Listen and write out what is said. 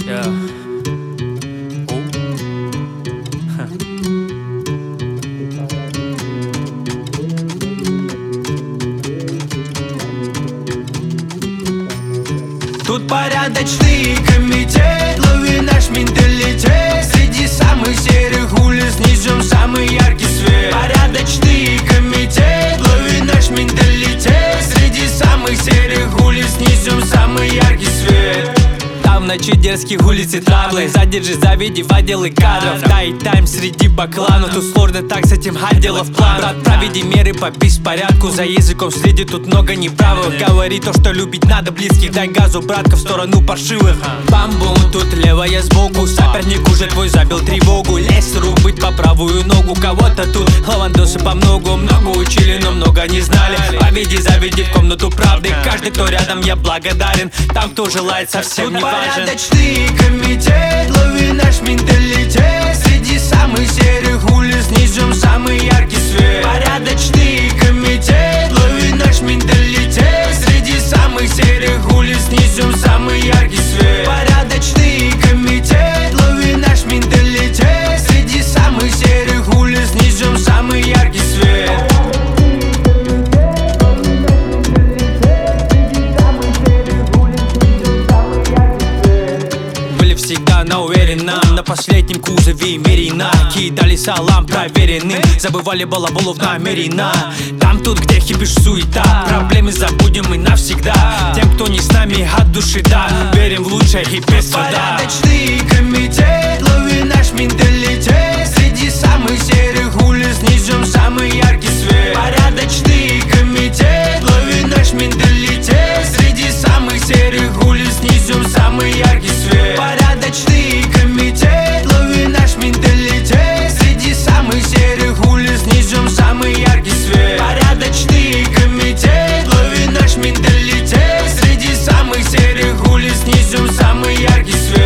Yeah. Тут порядочный комитет, лови наш менталитет. Среди самых серых улиц несем самый яркий свет. Порядочный комитет, лови наш менталитет. Среди самых серых улиц несем самый яркий свет. Там в ночи дерзкие улицы траблы. Задержи, заведи в отделы кадров. Дай тайм среди бакланов. Тут сложно так с этим отделов план. Брат, проведи меры по беспорядку. За языком следит, тут много неправых. Говори то, что любить надо близких. Дай газу, братка, в сторону паршивых. Бам-бум, тут левая сбоку. Соперник уже твой забил тревогу. Лезь, рук быть по правую ногу. Кого-то тут лавандосы по многу. Много учили, но много не знали. Поведи, заведи в комнату правды. Каждый, кто рядом, я благодарен. Там, кто желает, совсем не важен. Порядочный комитет, лови наш менталитет. Среди самых серых улиц несем самый яркий свет. Порядочный комитет, лови наш менталитет. Среди самых серых улиц несем самый яркий свет. Порядочный комитет, лови наш менталитет. Среди самых серых улиц несем самый яркий свет. Всегда на уверенном, на последнем кузове Мерина. Кидали салам проверенным, забывали балаболов намеренно. Там тут, где хипиш суета, проблемы забудем и навсегда. Тем, кто не с нами от души, да, верим в лучшее и без суда. Порядочный комитет, лови наш менталитет. Среди самых серых улиц несем самый яркий свет. Порядочный комитет, лови наш менталитет. Среди самых серых улиц несем самый яркий свет. Порядочный комитет, лови наш менталитет. Среди самых серых улиц несем самый яркий свет. Порядочный комитет, лови наш менталитет. Среди самых серых улиц несем самый яркий свет.